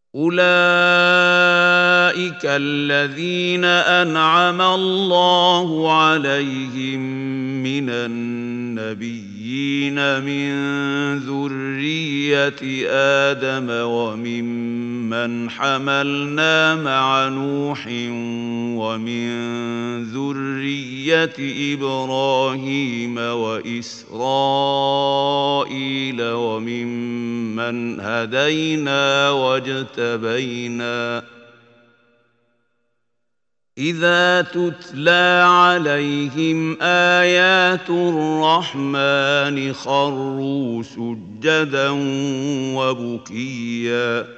أولئك الذين أنعم الله عليهم من النبيين من ذرية آدم وممن حملنا مع نوح ومن ذرية إبراهيم وإسرائيل وممن هدينا واجتبينا إذا تتلى عليهم آيات الرحمن خروا سجدا وبكيا